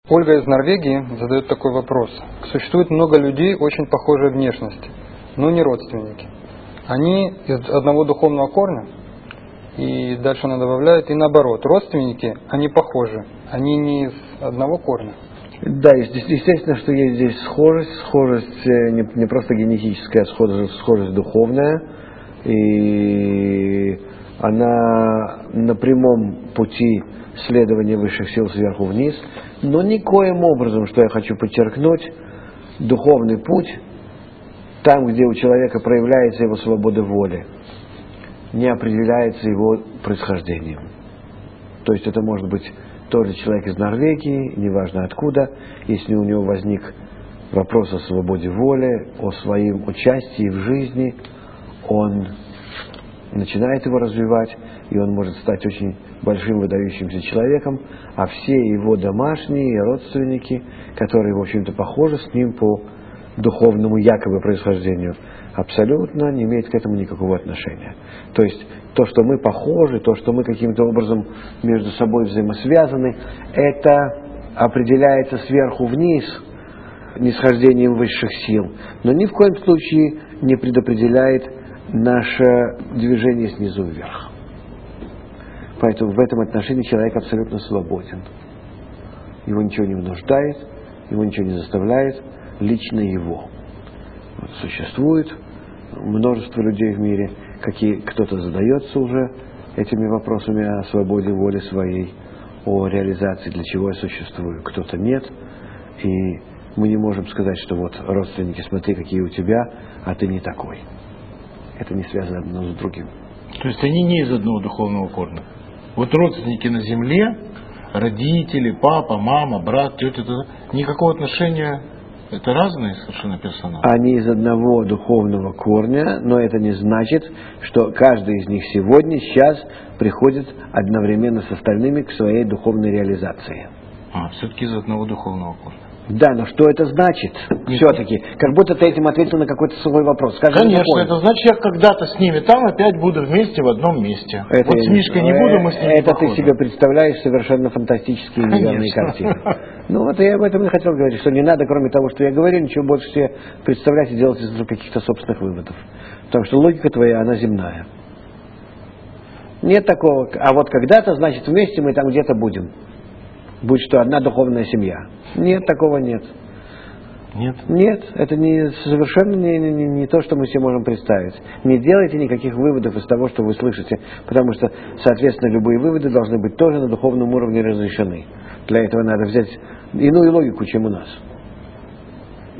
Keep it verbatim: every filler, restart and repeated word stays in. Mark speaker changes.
Speaker 1: Ольга из Норвегии задает такой вопрос. Существует много людей очень похожей внешности, но не родственники. Они из одного духовного корня, и дальше она добавляет, и наоборот, родственники, они похожи, они не из одного корня.
Speaker 2: Да, естественно, что есть здесь схожесть, схожесть не, не просто генетическая, а схожесть, схожесть духовная, и она на прямом пути следования высших сил сверху вниз, но никоим образом, что я хочу подчеркнуть, духовный путь, там, где у человека проявляется его свобода воли, не определяется его происхождением. То есть это может быть тот же человек из Норвегии, неважно откуда, если у него возник вопрос о свободе воли, о своем участии в жизни, он начинает его развивать, и он может стать очень большим выдающимся человеком, а все его домашние и родственники, которые, в общем-то, похожи с ним по духовному якобы происхождению, абсолютно не имеет к этому никакого отношения. То есть то, что мы похожи, то, что мы каким-то образом между собой взаимосвязаны, это определяется сверху вниз нисхождением высших сил, но ни в коем случае не предопределяет наше движение снизу вверх. Поэтому в этом отношении человек абсолютно свободен. Его ничего не вынуждает, его ничего не заставляет, лично его. Вот существует множество людей в мире, какие, кто-то задается уже этими вопросами о свободе воли своей, о реализации, для чего я существую, кто-то нет. И мы не можем сказать, что вот родственники, смотри, какие у тебя, а ты не такой. Это не связано одно с другим.
Speaker 3: То есть они не из одного духовного корня. Вот родственники на земле, родители, папа, мама, брат, тетя, никакого отношения. Это разные совершенно персонажи.
Speaker 2: Они из одного духовного корня, но это не значит, что каждый из них сегодня, сейчас приходит одновременно с остальными к своей духовной реализации.
Speaker 3: А, все-таки из одного духовного корня.
Speaker 2: Да, но что это значит? Все-таки, как будто ты этим ответил на какой-то свой вопрос. Скажи,
Speaker 3: конечно, это значит, я когда-то с ними там опять буду вместе в одном месте.
Speaker 2: Это,
Speaker 3: вот с Мишкой не буду, мы с ним
Speaker 2: Это
Speaker 3: не похожи.
Speaker 2: ты себе представляешь совершенно фантастические и неверные картины. Ну вот я об этом и хотел говорить, что не надо, кроме того, что я говорю, ничего больше себе представлять и делать из каких-то собственных выводов. Потому что логика твоя, она земная. Нет такого, а вот когда-то, значит, вместе мы там где-то будем. Будь что, одна духовная семья. Нет, такого нет.
Speaker 3: Нет?
Speaker 2: Нет, это не, совершенно не, не, не то, что мы себе можем представить. Не делайте никаких выводов из того, что вы слышите, потому что, соответственно, любые выводы должны быть тоже на духовном уровне разрешены. Для этого надо взять иную логику, чем у нас.